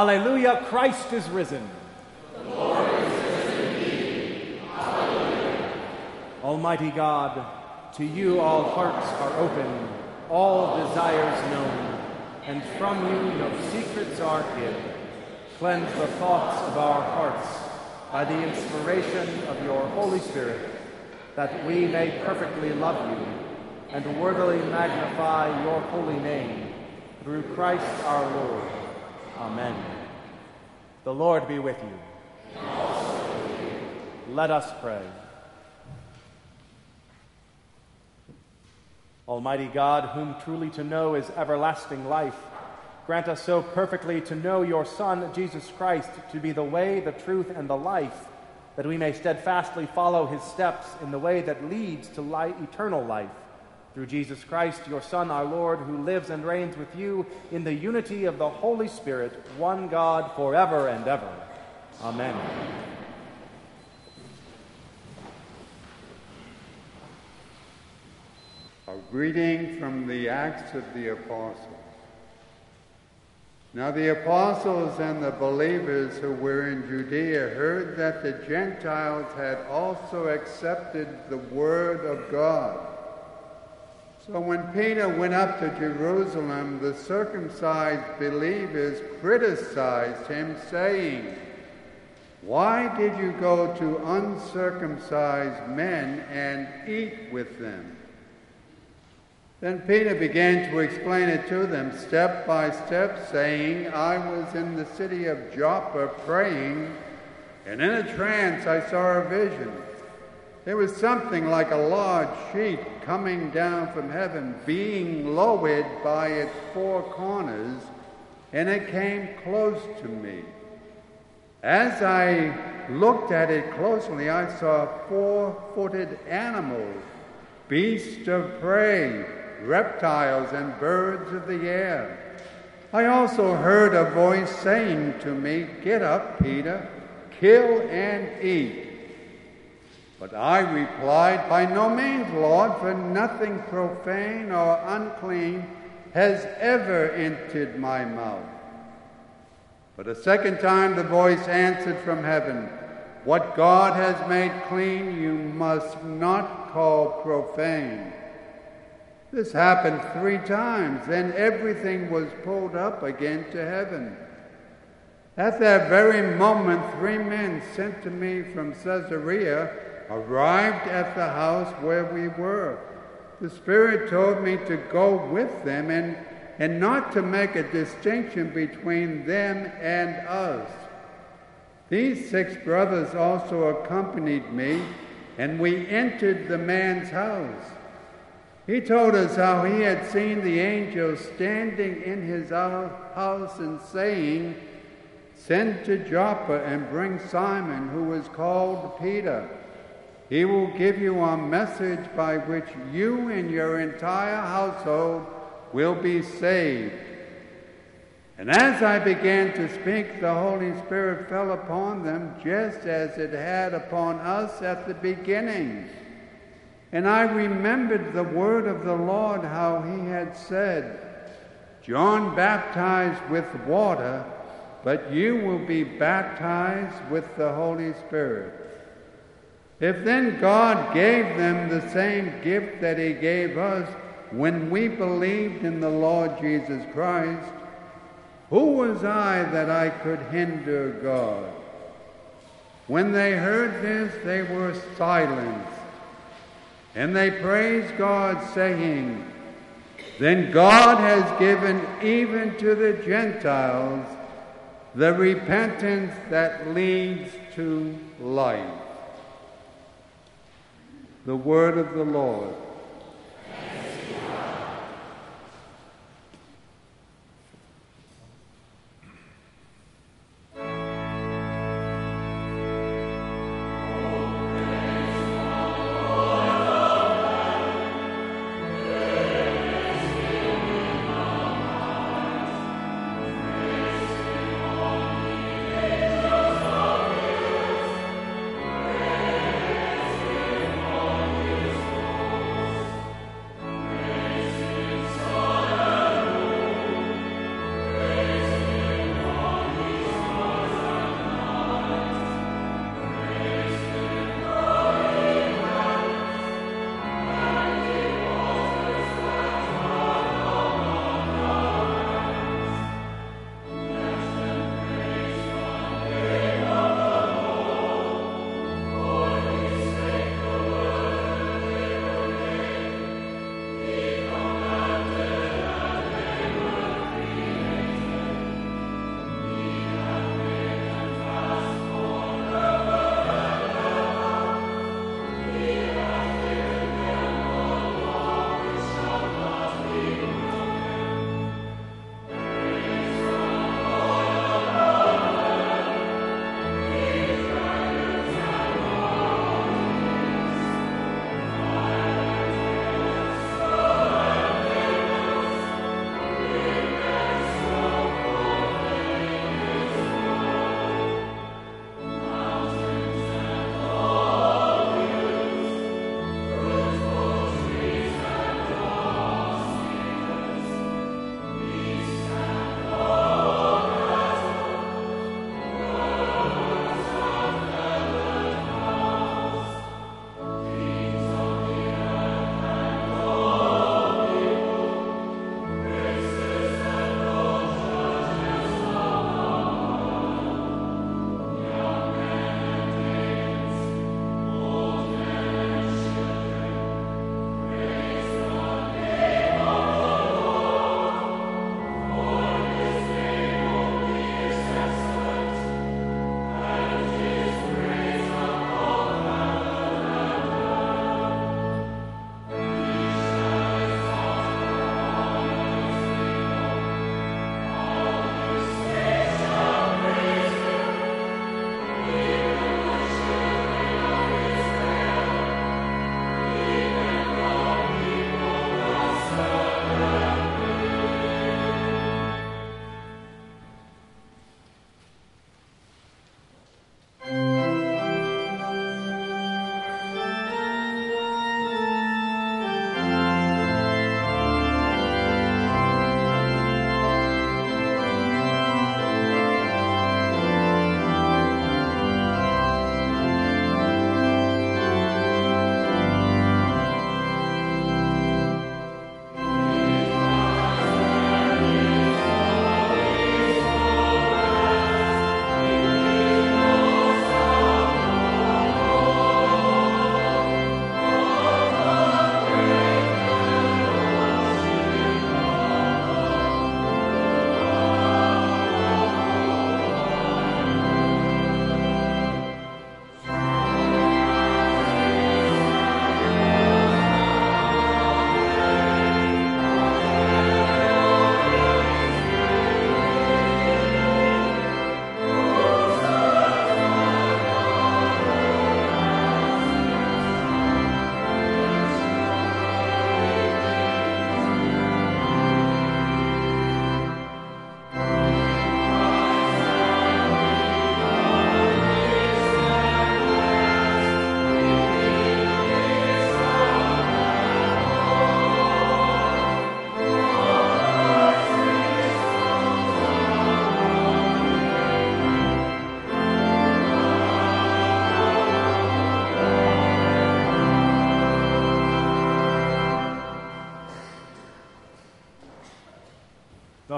Alleluia, Christ is risen. The Lord is risen indeed. Alleluia. Almighty God, to you all hearts are open, all desires known, and from you no secrets are hid. Cleanse the thoughts of our hearts by the inspiration of your Holy Spirit, that we may perfectly love you and worthily magnify your holy name, through Christ our Lord. Amen. The Lord be with you. And also with you. Let us pray. Almighty God, whom truly to know is everlasting life, grant us so perfectly to know your Son, Jesus Christ, to be the way, the truth, and the life, that we may steadfastly follow his steps in the way that leads to eternal life. Through Jesus Christ, your Son, our Lord, who lives and reigns with you in the unity of the Holy Spirit, one God, forever and ever. Amen. A reading from the Acts of the Apostles. Now the apostles and the believers who were in Judea heard that the Gentiles had also accepted the word of God. So when Peter went up to Jerusalem, the circumcised believers criticized him, saying, "Why did you go to uncircumcised men and eat with them?" Then Peter began to explain it to them step by step, saying, "I was in the city of Joppa praying, and in a trance I saw a vision. There was something like a large sheet coming down from heaven, being lowered by its four corners, and it came close to me. As I looked at it closely, I saw four-footed animals, beasts of prey, reptiles, and birds of the air. I also heard a voice saying to me, 'Get up, Peter, kill and eat.' But I replied, 'By no means, Lord, for nothing profane or unclean has ever entered my mouth.' But a second time the voice answered from heaven, 'What God has made clean you must not call profane.' This happened 3 times, then everything was pulled up again to heaven. At that very moment 3 men sent to me from Caesarea arrived at the house where we were. The Spirit told me to go with them and not to make a distinction between them and us. These 6 brothers also accompanied me, and we entered the man's house. He told us how he had seen the angel standing in his house and saying, 'Send to Joppa and bring Simon, who is called Peter. He will give you a message by which you and your entire household will be saved.' And as I began to speak, the Holy Spirit fell upon them just as it had upon us at the beginning. And I remembered the word of the Lord, how he had said, 'John baptized with water, but you will be baptized with the Holy Spirit.' If then God gave them the same gift that he gave us when we believed in the Lord Jesus Christ, who was I that I could hinder God?" When they heard this, they were silenced, and they praised God, saying, "Then God has given even to the Gentiles the repentance that leads to life." The word of the Lord.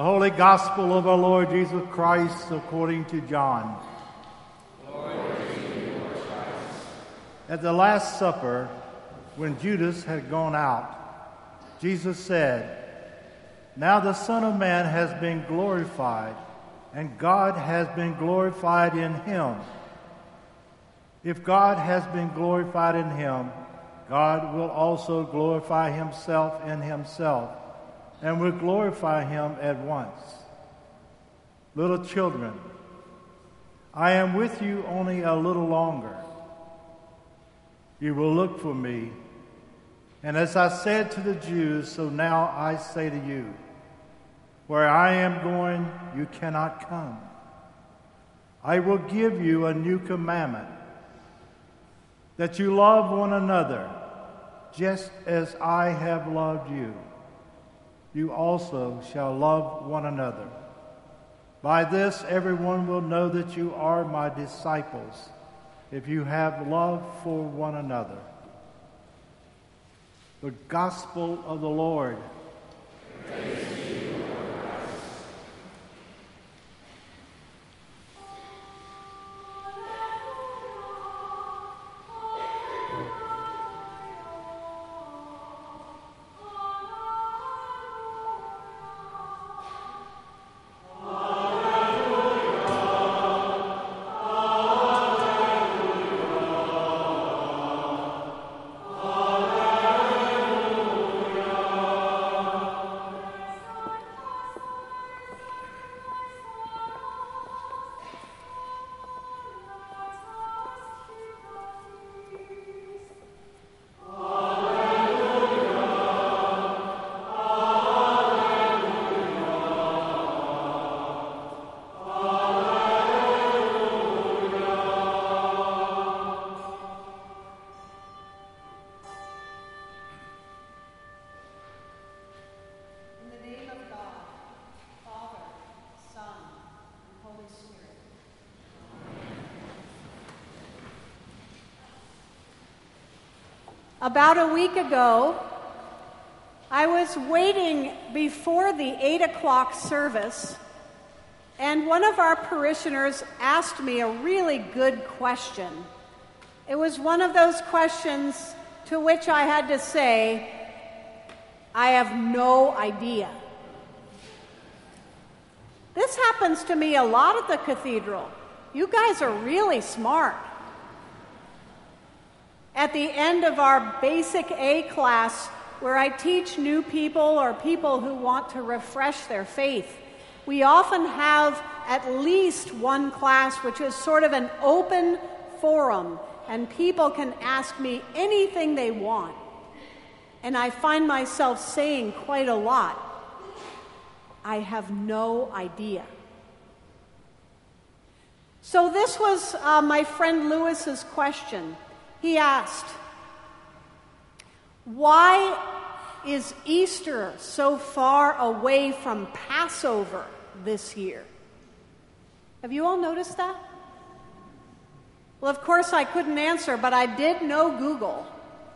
Holy Gospel of our Lord Jesus Christ according to John. Glory to you, Lord Christ. At the Last Supper, when Judas had gone out, Jesus said, "Now the Son of Man has been glorified, and God has been glorified in him. If God has been glorified in him, God will also glorify himself in himself, and will glorify him at once. Little children, I am with you only a little longer. You will look for me, and as I said to the Jews, so now I say to you, where I am going, you cannot come. I will give you a new commandment, that you love one another, just as I have loved you. You also shall love one another. By this everyone will know that you are my disciples, if you have love for one another." The Gospel of the Lord. Praise to you, Lord Christ. About a week ago, I was waiting before the 8 o'clock service, and one of our parishioners asked me a really good question. It was one of those questions to which I had to say, I have no idea. This happens to me a lot at the cathedral. You guys are really smart. At the end of our Basic A class, where I teach new people or people who want to refresh their faith, we often have at least one class which is sort of an open forum, and people can ask me anything they want. And I find myself saying quite a lot, I have no idea. So this was my friend Lewis's question. He asked, why is Easter so far away from Passover this year? Have you all noticed that? Well, of course I couldn't answer, but I did know Google.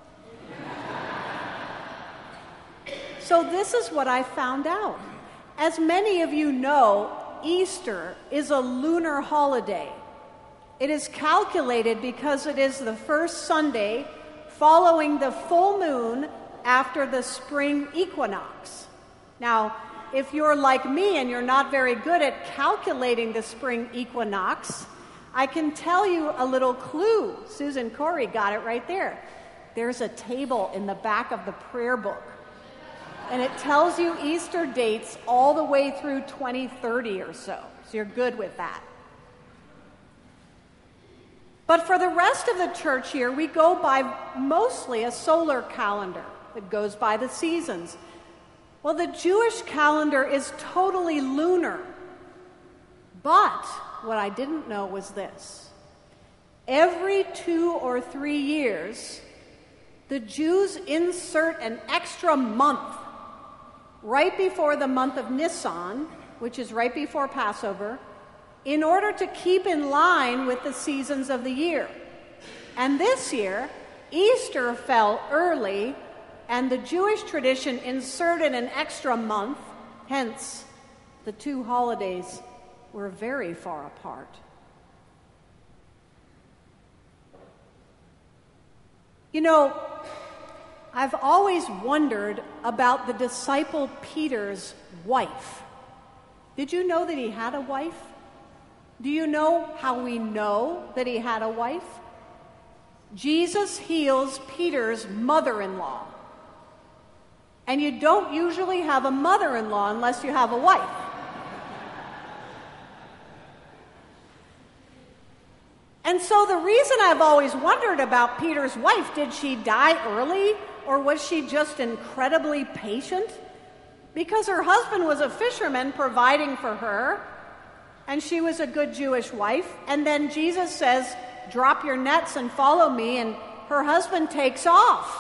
So this is what I found out. As many of you know, Easter is a lunar holiday. It is calculated because it is the first Sunday following the full moon after the spring equinox. Now, if you're like me and you're not very good at calculating the spring equinox, I can tell you a little clue. Susan Corey got it right there. There's a table in the back of the prayer book, and it tells you Easter dates all the way through 2030 or so. So you're good with that. But for the rest of the church year, we go by mostly a solar calendar that goes by the seasons. Well, the Jewish calendar is totally lunar. But what I didn't know was this. Every 2 or 3 years, the Jews insert an extra month right before the month of Nisan, which is right before Passover, in order to keep in line with the seasons of the year. And this year, Easter fell early, and the Jewish tradition inserted an extra month, hence the two holidays were very far apart. You know, I've always wondered about the disciple Peter's wife. Did you know that he had a wife? Do you know how we know that he had a wife? Jesus heals Peter's mother-in-law. And you don't usually have a mother-in-law unless you have a wife. And so the reason I've always wondered about Peter's wife, did she die early or was she just incredibly patient? Because her husband was a fisherman providing for her, and she was a good Jewish wife. And then Jesus says, drop your nets and follow me, and her husband takes off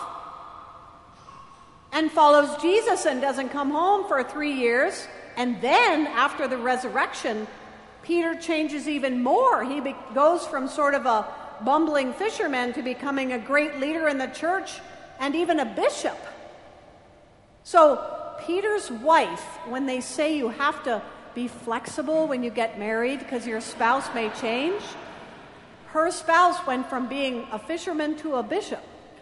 and follows Jesus and doesn't come home for 3 years. And then after the resurrection, Peter changes even more. He goes from sort of a bumbling fisherman to becoming a great leader in the church and even a bishop. So Peter's wife, when they say you have to be flexible when you get married because your spouse may change, her spouse went from being a fisherman to a bishop.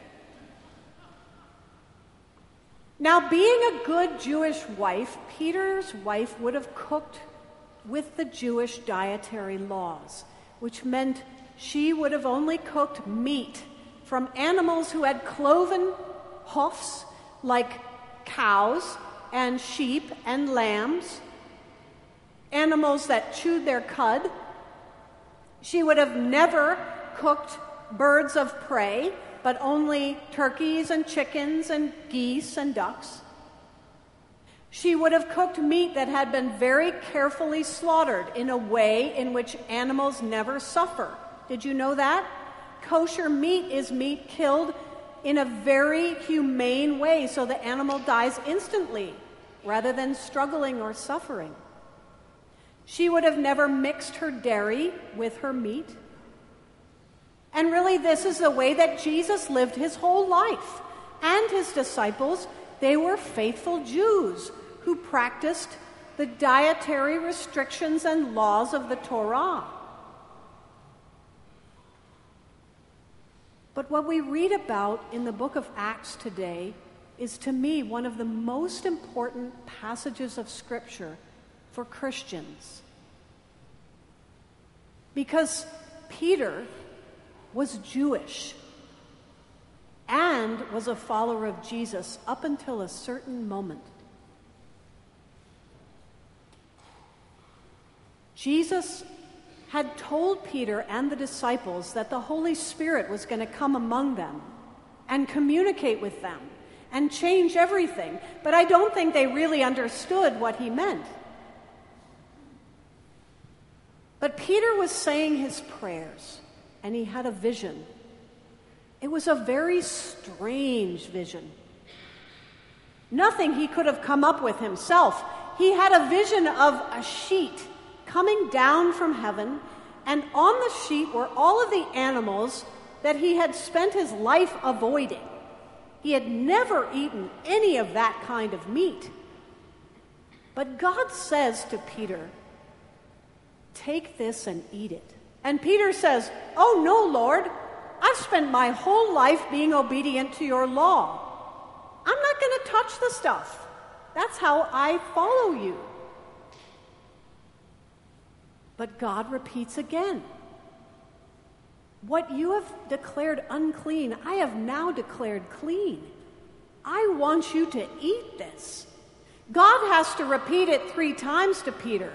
Now, being a good Jewish wife, Peter's wife would have cooked with the Jewish dietary laws, which meant she would have only cooked meat from animals who had cloven hoofs, like cows and sheep and lambs, animals that chewed their cud. She would have never cooked birds of prey, but only turkeys and chickens and geese and ducks. She would have cooked meat that had been very carefully slaughtered in a way in which animals never suffer. Did you know that? Kosher meat is meat killed in a very humane way so the animal dies instantly rather than struggling or suffering. She would have never mixed her dairy with her meat. And really, this is the way that Jesus lived his whole life. And his disciples, they were faithful Jews who practiced the dietary restrictions and laws of the Torah. But what we read about in the book of Acts today is, to me, one of the most important passages of Scripture for Christians. Because Peter was Jewish and was a follower of Jesus up until a certain moment. Jesus had told Peter and the disciples that the Holy Spirit was going to come among them and communicate with them and change everything. But I don't think they really understood what he meant. But Peter was saying his prayers, and he had a vision. It was a very strange vision. Nothing he could have come up with himself. He had a vision of a sheet coming down from heaven, and on the sheet were all of the animals that he had spent his life avoiding. He had never eaten any of that kind of meat. But God says to Peter, "Take this and eat it." And Peter says, "Oh no, Lord, I've spent my whole life being obedient to your law. I'm not going to touch the stuff. That's how I follow you." But God repeats again, "What you have declared unclean, I have now declared clean. I want you to eat this." God has to repeat it 3 times to Peter.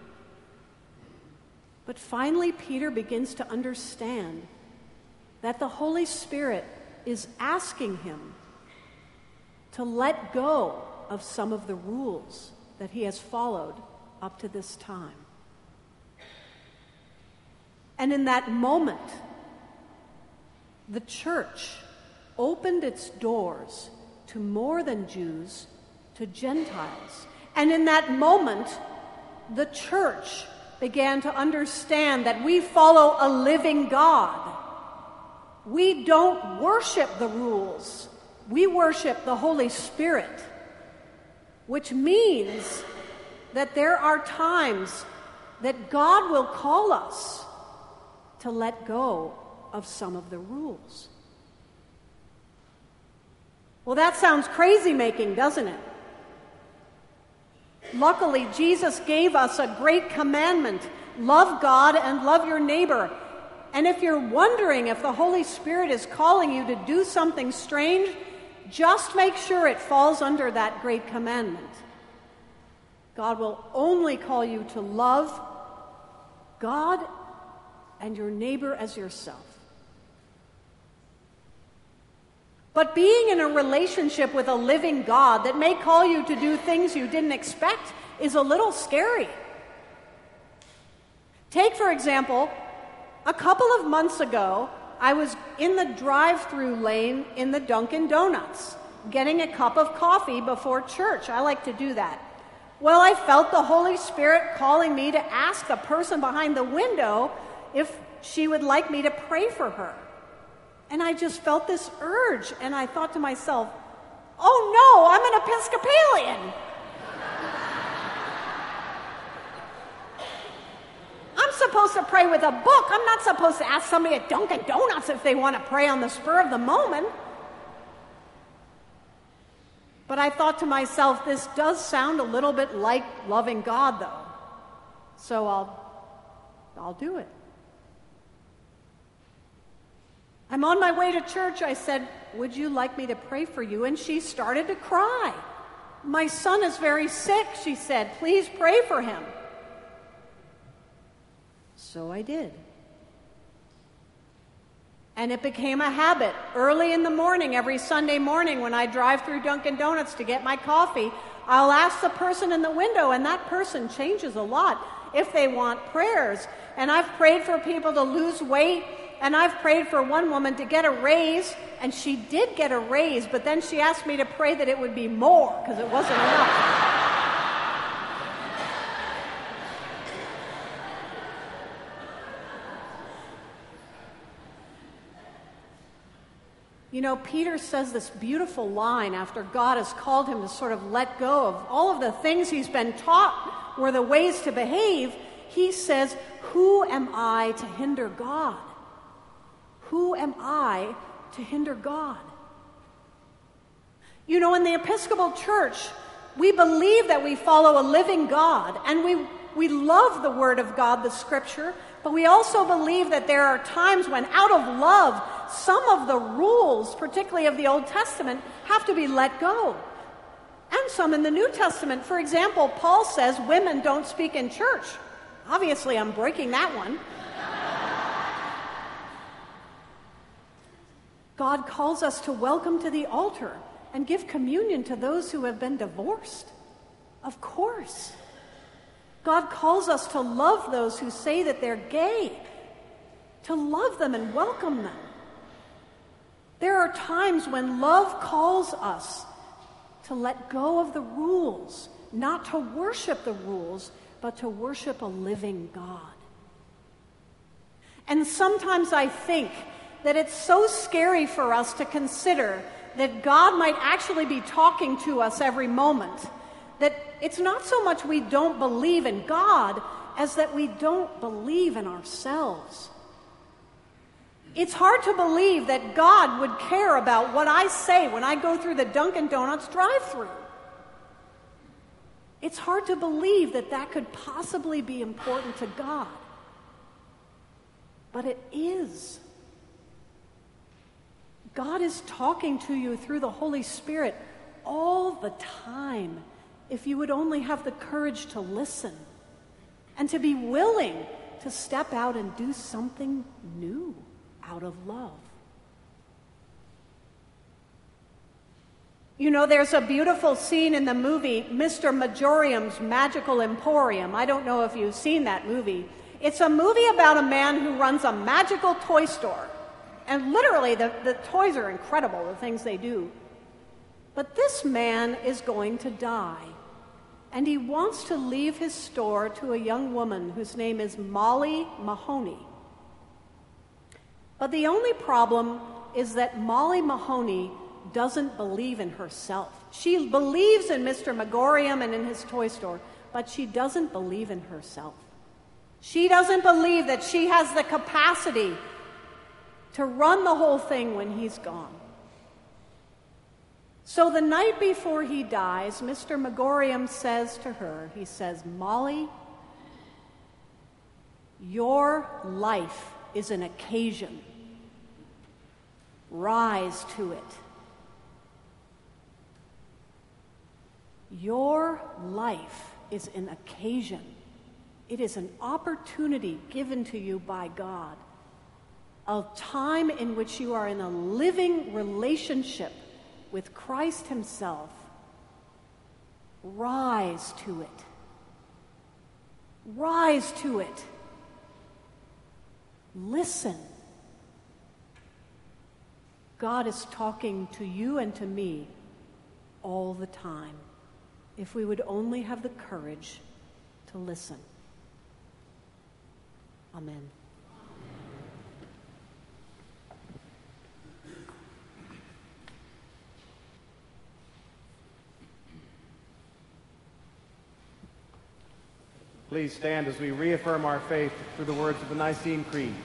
But finally, Peter begins to understand that the Holy Spirit is asking him to let go of some of the rules that he has followed up to this time. And in that moment, the church opened its doors to more than Jews, to Gentiles. And in that moment, the church began to understand that we follow a living God. We don't worship the rules. We worship the Holy Spirit, which means that there are times that God will call us to let go of some of the rules. Well, that sounds crazy-making, doesn't it? Luckily, Jesus gave us a great commandment: love God and love your neighbor. And if you're wondering if the Holy Spirit is calling you to do something strange, just make sure it falls under that great commandment. God will only call you to love God and your neighbor as yourself. But being in a relationship with a living God that may call you to do things you didn't expect is a little scary. Take, for example, a couple of months ago, I was in the drive-through lane in the Dunkin' Donuts, getting a cup of coffee before church. I like to do that. Well, I felt the Holy Spirit calling me to ask the person behind the window if she would like me to pray for her. And I just felt this urge, and I thought to myself, oh no, I'm an Episcopalian. I'm supposed to pray with a book. I'm not supposed to ask somebody at Dunkin' Donuts if they want to pray on the spur of the moment. But I thought to myself, this does sound a little bit like loving God, though. So I'll do it. I'm on my way to church. I said, would you like me to pray for you? And she started to cry. My son is very sick, she said. Please pray for him. So I did. And it became a habit. Early in the morning, every Sunday morning, when I drive through Dunkin' Donuts to get my coffee, I'll ask the person in the window, and that person changes a lot if they want prayers. And I've prayed for people to lose weight, and I've prayed for one woman to get a raise, and she did get a raise, but then she asked me to pray that it would be more, because it wasn't enough. You know, Peter says this beautiful line after God has called him to sort of let go of all of the things he's been taught were the ways to behave. He says, who am I to hinder God? Who am I to hinder God? You know, in the Episcopal Church, we believe that we follow a living God, and we love the Word of God, the Scripture, but we also believe that there are times when, out of love, some of the rules, particularly of the Old Testament, have to be let go. And some in the New Testament. For example, Paul says women don't speak in church. Obviously, I'm breaking that one. God calls us to welcome to the altar and give communion to those who have been divorced. Of course. God calls us to love those who say that they're gay, to love them and welcome them. There are times when love calls us to let go of the rules, not to worship the rules, but to worship a living God. And sometimes I think that it's so scary for us to consider that God might actually be talking to us every moment, that it's not so much we don't believe in God as that we don't believe in ourselves. It's hard to believe that God would care about what I say when I go through the Dunkin' Donuts drive-thru. It's hard to believe that that could possibly be important to God. But it is. God is talking to you through the Holy Spirit all the time, if you would only have the courage to listen and to be willing to step out and do something new out of love. You know, there's a beautiful scene in the movie Mr. Majorium's Magical Emporium. I don't know if you've seen that movie. It's a movie about a man who runs a magical toy store. And literally, the toys are incredible, the things they do. But this man is going to die. And he wants to leave his store to a young woman whose name is Molly Mahoney. But the only problem is that Molly Mahoney doesn't believe in herself. She believes in Mr. Megorium and in his toy store, but she doesn't believe in herself. She doesn't believe that she has the capacity to run the whole thing when he's gone. So the night before he dies, Mr. Megorium says to her, he says, "Molly, your life is an occasion. Rise to it. Your life is an occasion. It is an opportunity given to you by God, a time in which you are in a living relationship with Christ himself. Rise to it. Rise to it. Listen. God is talking to you and to me all the time, if we would only have the courage to listen." Amen. Please stand as we reaffirm our faith through the words of the Nicene Creed.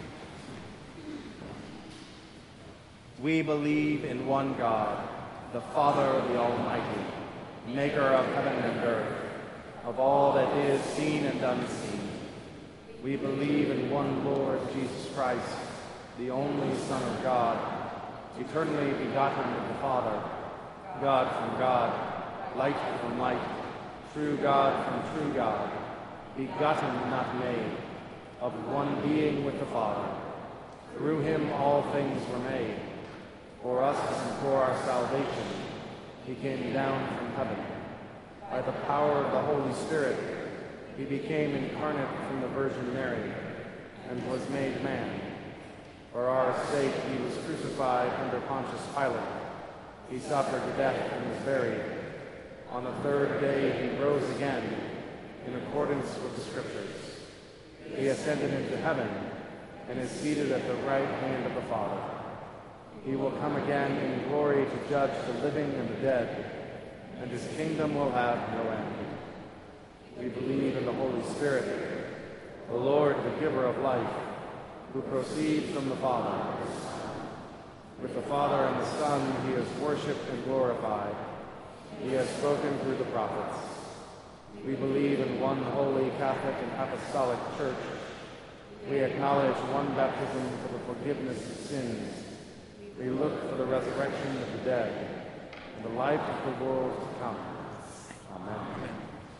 We believe in one God, the Father, the Almighty, maker of heaven and earth, of all that is seen and unseen. We believe in one Lord Jesus Christ, the only Son of God, eternally begotten of the Father, God from God, light from light, true God from true God, begotten, not made, of one being with the Father. Through him all things were made. For us and for our salvation, he came down from heaven. By the power of the Holy Spirit, he became incarnate from the Virgin Mary and was made man. For our sake he was crucified under Pontius Pilate. He suffered death and was buried. On the third day he rose again, in accordance with the Scriptures. He ascended into heaven and is seated at the right hand of the Father. He will come again in glory to judge the living and the dead, and his kingdom will have no end. We believe in the Holy Spirit, the Lord, the giver of life, who proceeds from the Father. With the Father and the Son he is worshipped and glorified. He has spoken through the prophets. We believe in one holy Catholic and Apostolic Church. We acknowledge one baptism for the forgiveness of sins. We look for the resurrection of the dead and the life of the world to come. Amen.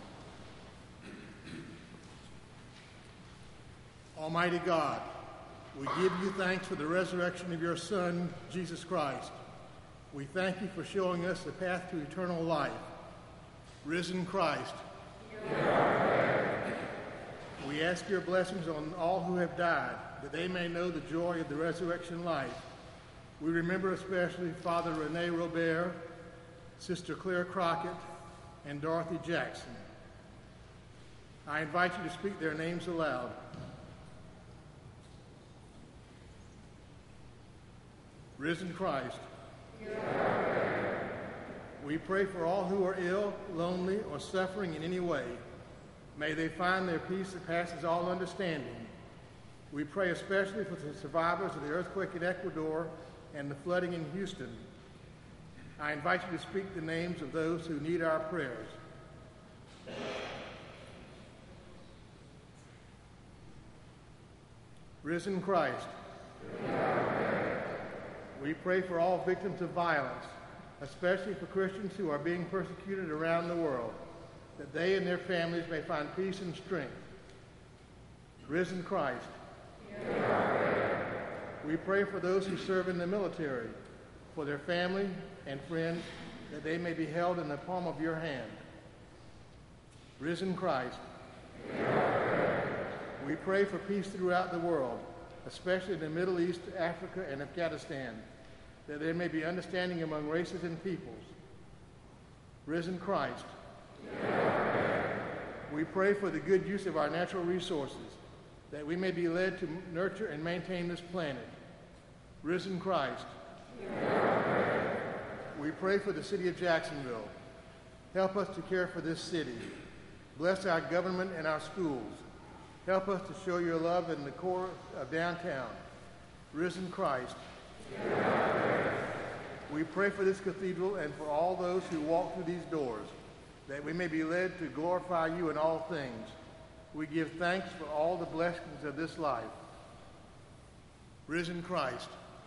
Almighty God, we give you thanks for the resurrection of your Son, Jesus Christ. We thank you for showing us the path to eternal life. Risen Christ, we ask your blessings on all who have died, that they may know the joy of the resurrection life. We remember especially Father Rene Robert, Sister Claire Crockett, and Dorothy Jackson. I invite you to speak their names aloud. Risen Christ, we pray for all who are ill, lonely, or suffering in any way. May they find their peace that passes all understanding. We pray especially for the survivors of the earthquake in Ecuador and the flooding in Houston. I invite you to speak the names of those who need our prayers. Risen Christ, we pray for all victims of violence, especially for Christians who are being persecuted around the world, that they and their families may find peace and strength. Risen Christ, we pray for those who serve in the military, for their family and friends, that they may be held in the palm of your hand. Risen Christ, we pray for peace throughout the world, especially in the Middle East, Africa, and Afghanistan, that there may be understanding among races and peoples. Risen Christ, we pray for the good use of our natural resources, that we may be led to nurture and maintain this planet. Risen Christ, we pray for the city of Jacksonville. Help us to care for this city. Bless our government and our schools. Help us to show your love in the core of downtown. Risen Christ, we pray for this cathedral and for all those who walk through these doors, that we may be led to glorify you in all things. We give thanks for all the blessings of this life. Risen Christ,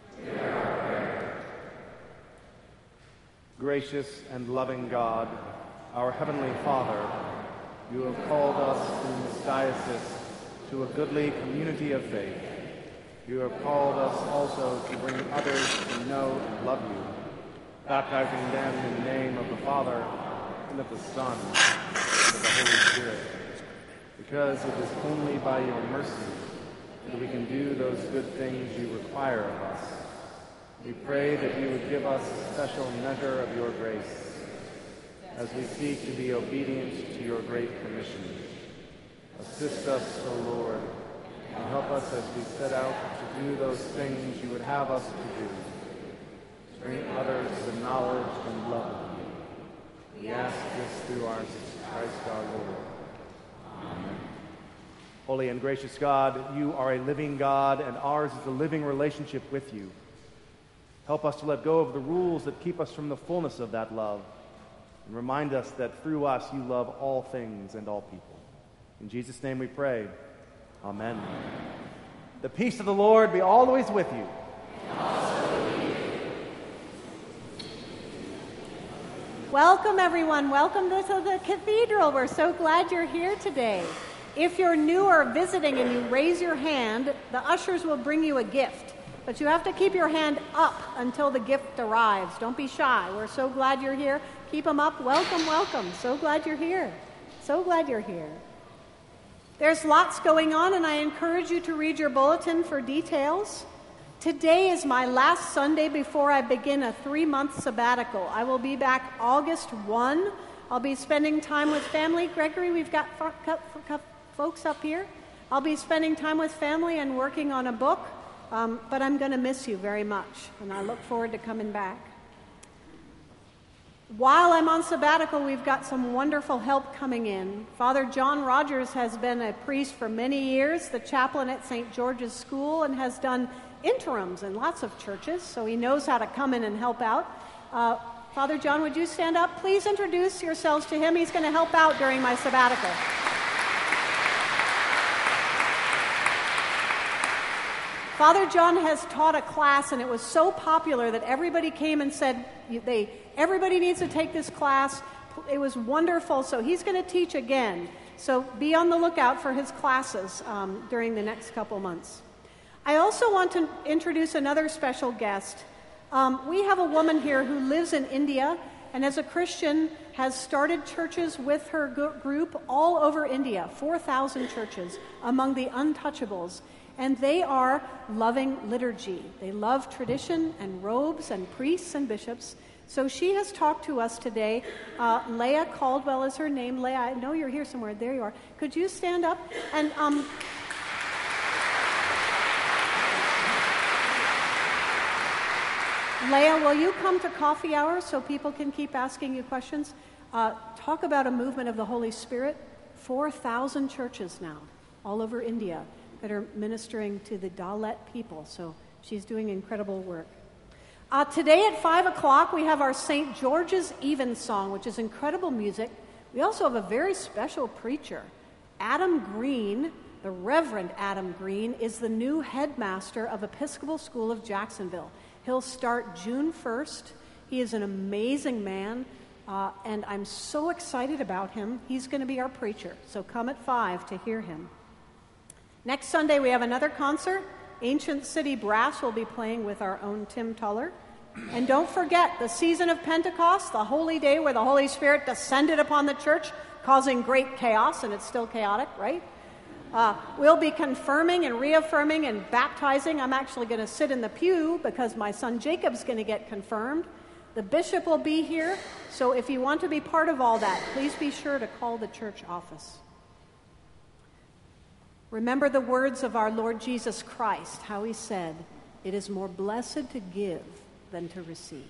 Gracious and loving God, our Heavenly Father, you have called us in this diocese to a goodly community of faith. You have called us also to bring others to know and love you, baptizing them in the name of the Father, and of the Son, and of the Holy Spirit. Because it is only by your mercy that we can do those good things you require of us. We pray that you would give us a special measure of your grace as we seek to be obedient to your great commission. Assist us, O Lord, and help us as we set out to do those things you would have us to do. Bring others to the knowledge and love of you. We ask this through our Christ our Lord. Amen. Holy and gracious God, you are a living God, and ours is a living relationship with you. Help us to let go of the rules that keep us from the fullness of that love, and remind us that through us you love all things and all people. In Jesus' name we pray. Amen. The peace of the Lord be always with you. Welcome, everyone. Welcome to the cathedral. We're so glad you're here today. If you're new or visiting and you raise your hand, the ushers will bring you a gift. But you have to keep your hand up until the gift arrives. Don't be shy. We're so glad you're here. Keep them up. Welcome, welcome. So glad you're here. So glad you're here. There's lots going on, and I encourage you to read your bulletin for details. Today is my last Sunday before I begin a 3-month sabbatical. I will be back August 1. I'll be spending time with family. Gregory, we've got folks up here. I'll be spending time with family and working on a book, but I'm going to miss you very much, and I look forward to coming back. While I'm on sabbatical, we've got some wonderful help coming in. Father John Rogers has been a priest for many years, the chaplain at St. George's School, and has done interims in lots of churches, so he knows how to come in and help out. Father John, would you stand up? Please introduce yourselves to him. He's going to help out during my sabbatical. Father John has taught a class, and it was so popular that everybody came and said, everybody needs to take this class. It was wonderful, so he's going to teach again. So be on the lookout for his classes during the next couple months. I also want to introduce another special guest. We have a woman here who lives in India, and as a Christian has started churches with her group all over India, 4,000 churches among the untouchables. And they are loving liturgy. They love tradition and robes and priests and bishops. So she has talked to us today. Leah Caldwell is her name. Leah, I know you're here somewhere. There you are. Could you stand up? And Leah, will you come to coffee hour so people can keep asking you questions? Talk about a movement of the Holy Spirit. 4,000 churches now all over India that are ministering to the Dalit people. So she's doing incredible work. Today at 5 o'clock, we have our St. George's Evensong, which is incredible music. We also have a very special preacher. Adam Green, the Reverend Adam Green, is the new headmaster of Episcopal School of Jacksonville. He'll start June 1st. He is an amazing man, and I'm so excited about him. He's going to be our preacher, so come at 5 to hear him. Next Sunday, we have another concert. Ancient City Brass will be playing with our own Tim Tuller. And don't forget, the season of Pentecost, the holy day where the Holy Spirit descended upon the church, causing great chaos, and it's still chaotic, right? We'll be confirming and reaffirming and baptizing. I'm actually going to sit in the pew because my son Jacob's going to get confirmed. The bishop will be here, so if you want to be part of all that, please be sure to call the church office. Remember the words of our Lord Jesus Christ, how he said, "It is more blessed to give than to receive."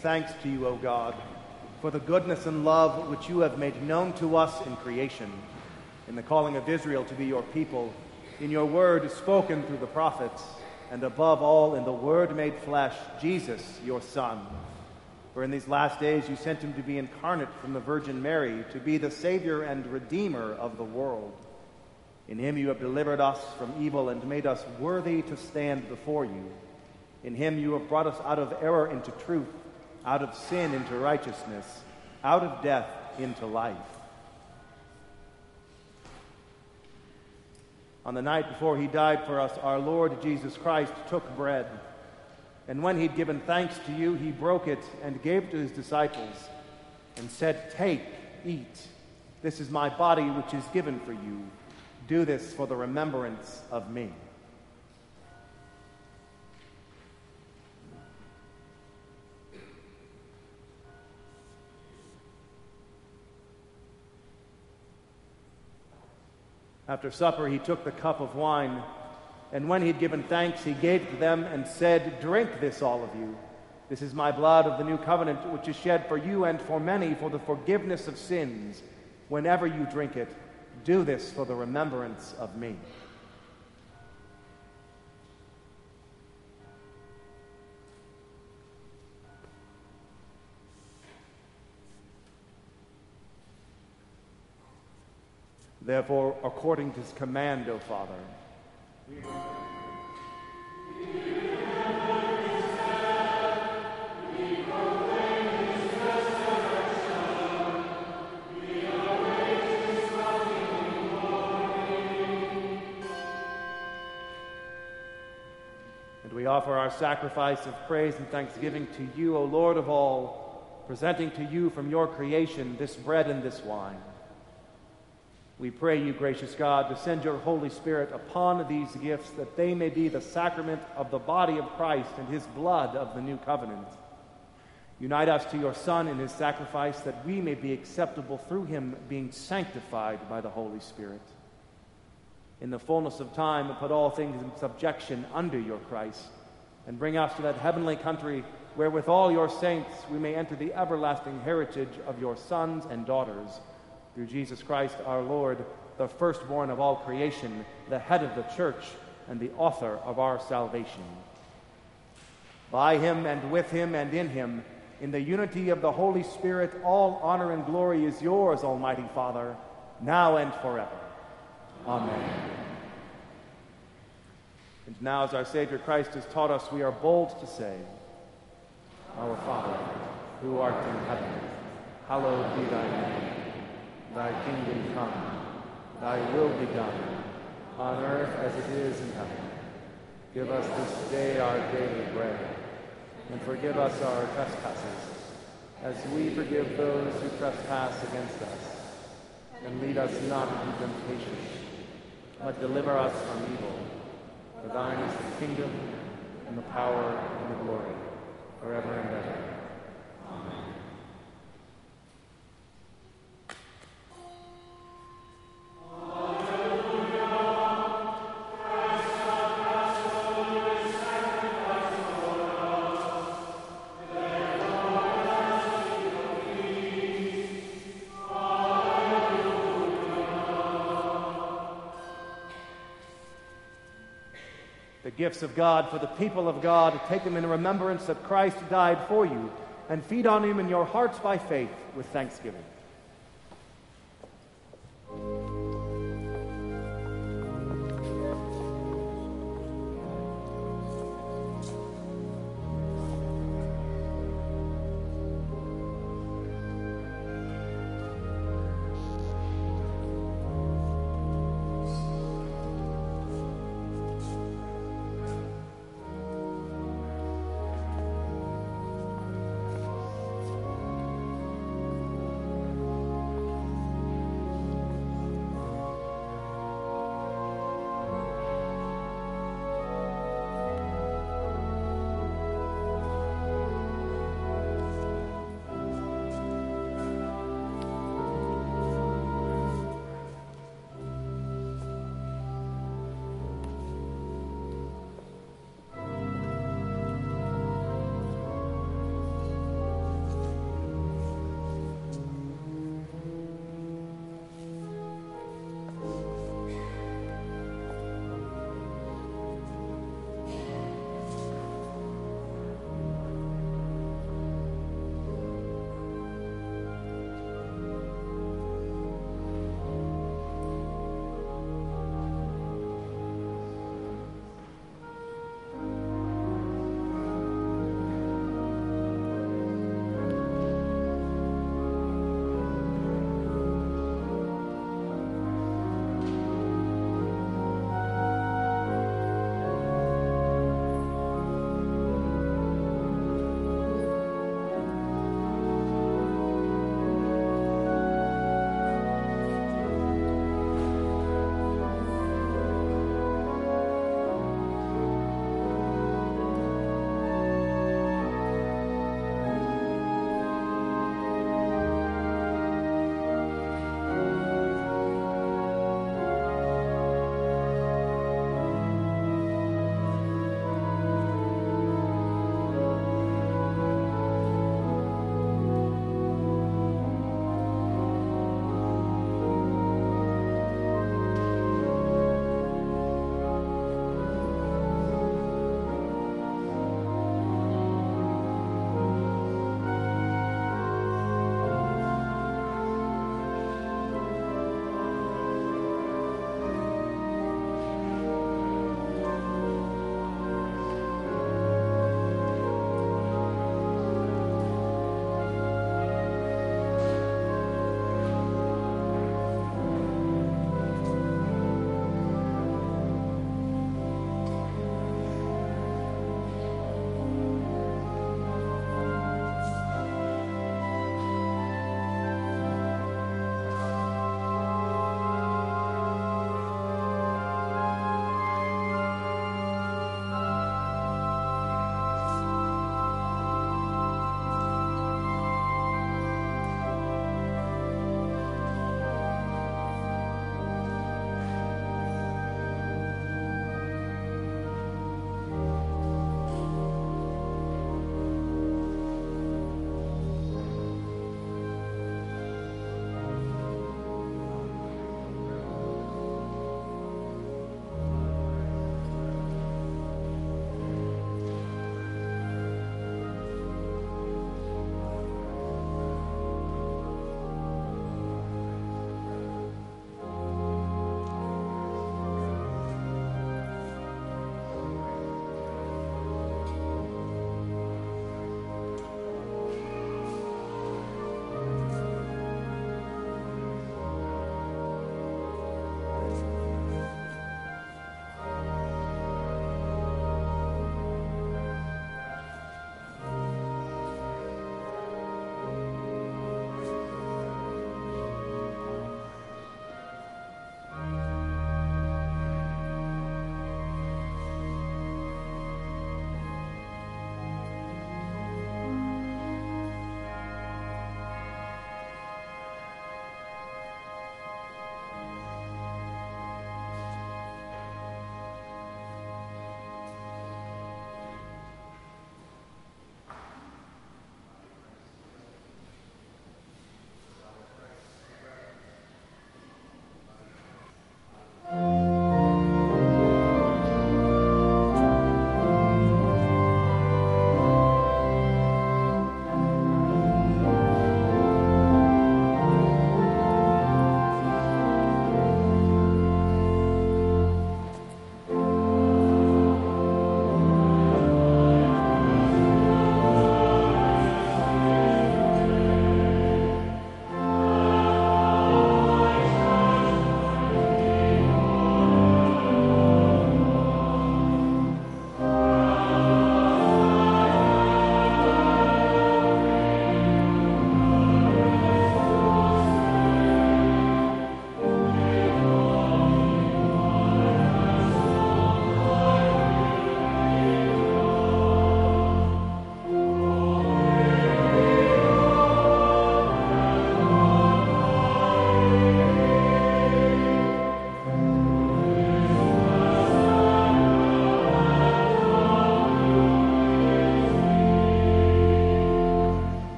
thanks to you, O God, for the goodness and love which you have made known to us in creation, in the calling of Israel to be your people, in your word spoken through the prophets, and above all in the Word made flesh, Jesus, your Son. For in these last days you sent him to be incarnate from the Virgin Mary, to be the Savior and Redeemer of the world. In him you have delivered us from evil and made us worthy to stand before you. In him you have brought us out of error into truth, out of sin into righteousness, out of death into life. On the night before he died for us, our Lord Jesus Christ took bread, and when he'd given thanks to you, he broke it and gave it to his disciples and said, "Take, eat. This is my body which is given for you. Do this for the remembrance of me." After supper, he took the cup of wine, and when he had given thanks, he gave it to them and said, "Drink this, all of you. This is my blood of the new covenant, which is shed for you and for many for the forgiveness of sins. Whenever you drink it, do this for the remembrance of me." Therefore, according to his command, O Father, and we offer our sacrifice of praise and thanksgiving to you, O Lord of all, presenting to you from your creation this bread and this wine. We pray you, gracious God, to send your Holy Spirit upon these gifts, that they may be the sacrament of the body of Christ and his blood of the new covenant. Unite us to your Son in his sacrifice, that we may be acceptable through him, being sanctified by the Holy Spirit. In the fullness of time, put all things in subjection under your Christ, and bring us to that heavenly country where with all your saints we may enter the everlasting heritage of your sons and daughters. Through Jesus Christ our Lord, the firstborn of all creation, the head of the church, and the author of our salvation. By him and with him and in him, in the unity of the Holy Spirit, all honor and glory is yours, Almighty Father, now and forever. Amen. And now, as our Savior Christ has taught us, we are bold to say, Our Father, who art in heaven, hallowed be thy name. Thy kingdom come, thy will be done, on earth as it is in heaven. Give us this day our daily bread, and forgive us our trespasses, as we forgive those who trespass against us. And lead us not into temptation, but deliver us from evil. For thine is the kingdom, and the power, and the glory, forever and ever. Amen. Gifts of God for the people of God, take them in remembrance that Christ died for you, and feed on him in your hearts by faith with thanksgiving.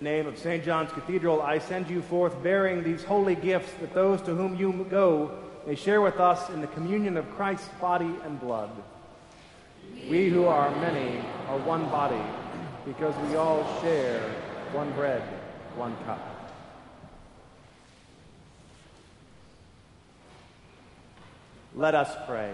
name of St. John's Cathedral, I send you forth bearing these holy gifts, that those to whom you go may share with us in the communion of Christ's body and blood. We who are many are one body, because we all share one bread, one cup. Let us pray.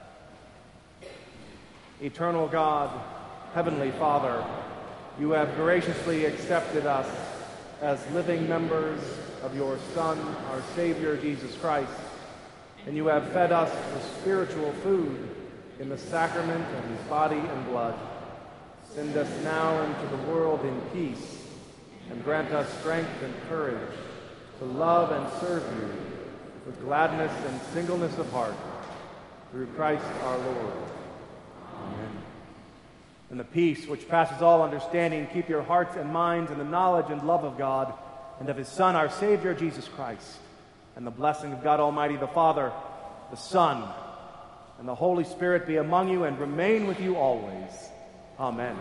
Eternal God, Heavenly Father, you have graciously accepted us as living members of your Son, our Savior, Jesus Christ, and you have fed us with spiritual food in the sacrament of his body and blood. Send us now into the world in peace, and grant us strength and courage to love and serve you with gladness and singleness of heart, through Christ our Lord. Amen. And the peace which passes all understanding, keep your hearts and minds in the knowledge and love of God and of his Son, our Savior, Jesus Christ. And the blessing of God Almighty, the Father, the Son, and the Holy Spirit be among you and remain with you always. Amen.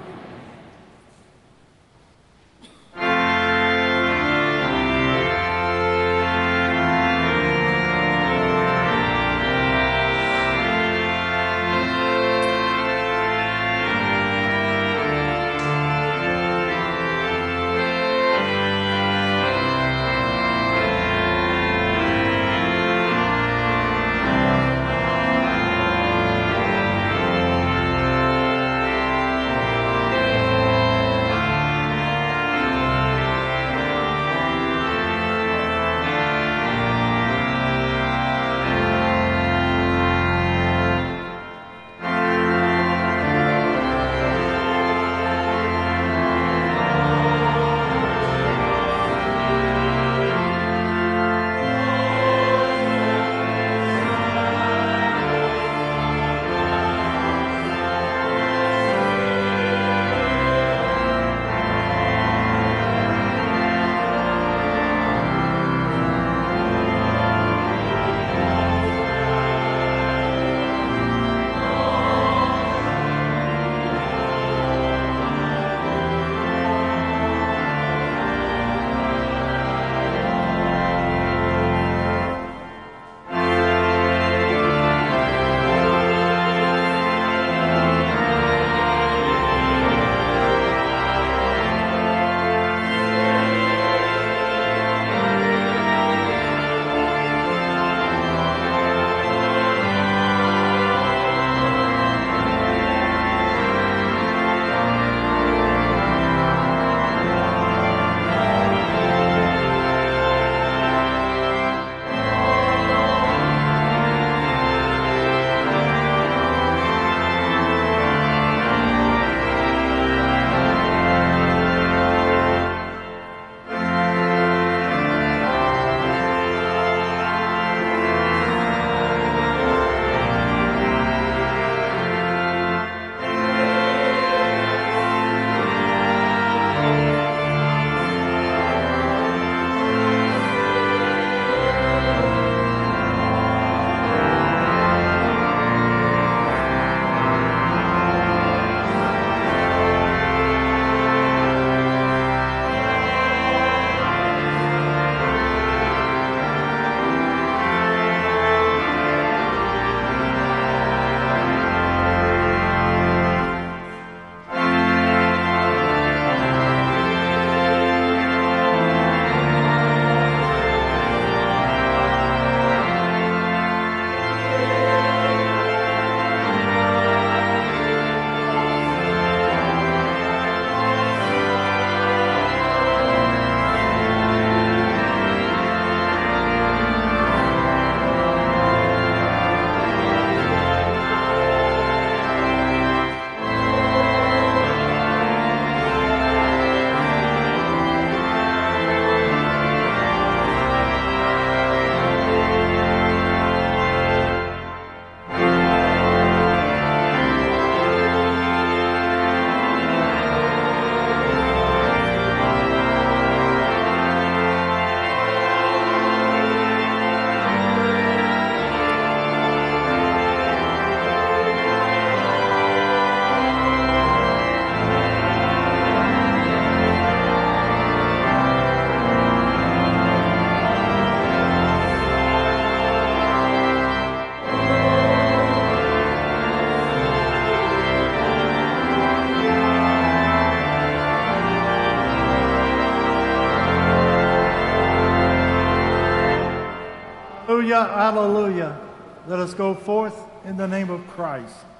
Alleluia, alleluia. Let us go forth in the name of Christ.